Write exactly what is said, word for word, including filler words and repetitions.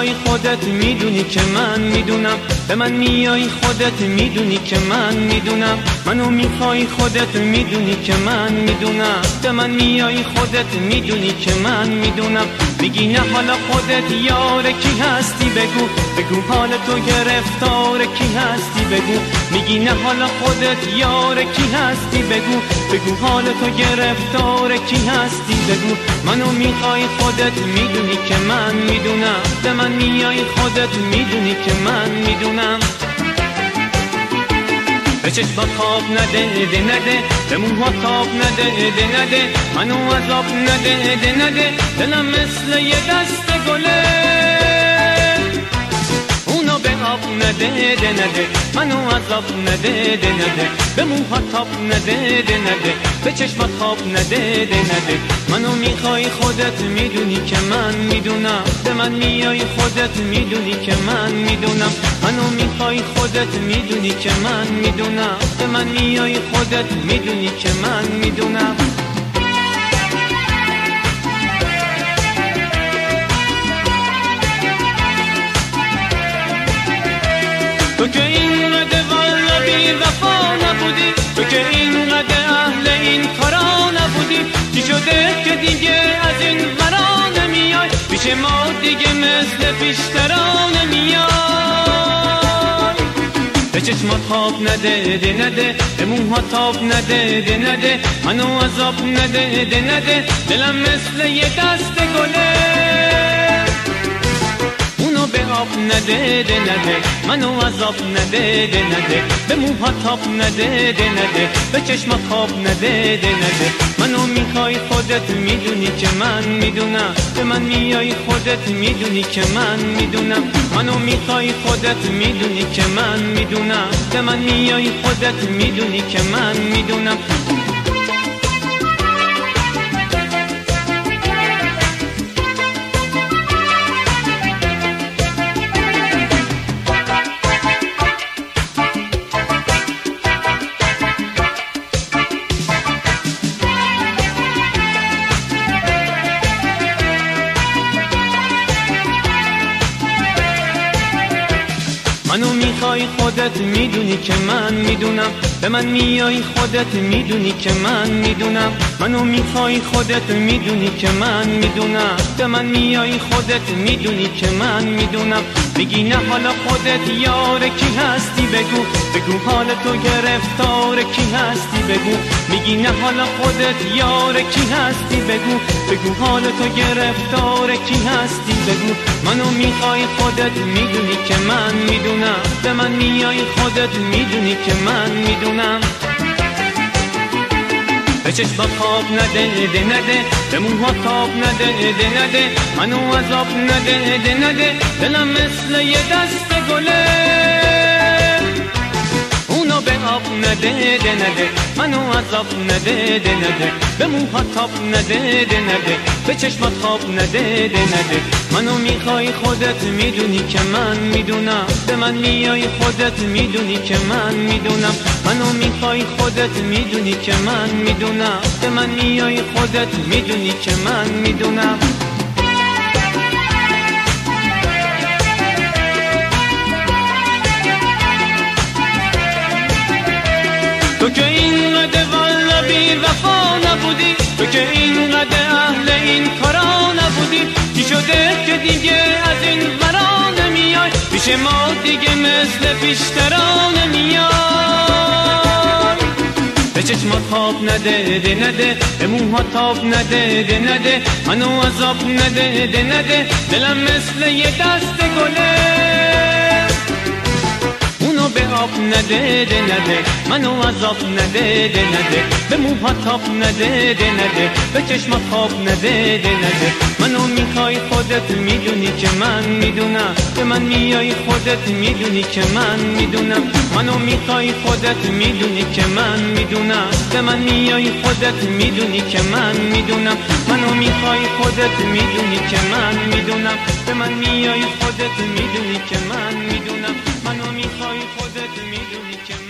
میخوای خودت میدونی که من میدونم، به من میای خودت میدونی که من میدونم، منو میخوای خودت میدونی که من میدونم، به من میای خودت میدونی که من میدونم. میگی نه حالا خودت یار کی هستی بگو، بگو حال تو گرفتار کی هستی بگو. میگی نه حالا خودت یار کی هستی بگو، بگو حال تو گرفتار کی هستی بگو. منو میخوای خودت میدونی که من میدونم، به من میای خودت میدونی که من میدونم. به چشمات خواب نده ده نده، به موها تاب نده ده نده، منو عذاب نده ده نده، دلم مثل یه دست گله اونو به آب نده ده نده، منو عذاب نده ده نده، به موها تاب نده ده نده، به چشمات خواب نده ده نده. منو میخوای خودت میدونی که من میدونم، به من میای خودت میدونی که من میدونم. منو میخوای خودت میدونی که من میدونم، به من میای خودت میدونی که من میدونم. تو که اینقدر والا بی وفا نبودی، تو که اینقدر اهل این کارا نبودی، چی شده که دیگه از این ورا نمیای، پیش ما دیگه مثل پیشترا نمیای. به چشمات خواب نده ده نده، به موها تاب نده ده نده، منو عذاب نده ده نده، دلم مثل یه دست گله اونو به آب نده ده نده، منو عذاب نده ده نده، به موها تاب نده ده نده، به چشمات خواب نده ده نده. منو میخوای خودت میدونی که من میدونم، به من میای خودت میدونی که من میدونم. منو میخوای خودت میدونی که من میدونم، به من میای خودت میدونی که من میدونم. منو میخوای خودت میدونی که من میدونم، به من میای خودت میدونی که من میدونم. منو میخوای خودت میدونی که من میدونم، به من میای خودت میدونی که من میدونم. میگی نه حالا خودت یار کی هستی بگو، بگو حال تو گرفتار کی هستی بگو. میگی نه حالا خودت یار کی هستی بگو، بگو حال تو گرفتار کی هستی بگو. منو میخوای خودت میدونی که من میدونم، به من میای خودت میدونی که من میدونم. به چشمات خواب نده ده نده، به موها تاب نده ده نده، منو عذاب نده ده نده، دلم مثل یه دست گله اونو به آب نده ده نده، منو عذاب نده ده نده، به موها تاب نده ده نده، به چشمات خواب نده ده نده. منو میخوای خودت میدونی که من میدونم، به من میای خودت میدونی که من میدونم. منو میخوای خودت میدونی که من میدونم، به من میای خودت میدونی که من میدونم. تو که اینقدر والا بی وفا نبودی، تو که اینقدر اهل این کارا نبودی، چی شده که دیگه از این ورا نمیای، پیش ما دیگه مثل پیشترا نمیای. به چشمات خواب نده ده نده، به موها تاب نده ده نده، منو عذاب نده ده نده، دلم مثل یه دست گله اونو به آب نده ده نده، منو عذاب نده ده نده، به موها تاب نده ده نده، به چشمات خواب نده ده نده. منو میخوای خودت میدونی که من میدونم، به من میای خودت میدونی که من میدونم. منو میخوای خودت میدونی که من میدونم، به من میای خودت میدونی که من میدونم. منو میخوای خودت میدونی که من میدونم، به من میای خودت میدونی که من میدونم. منو میخوای خودت میدونی که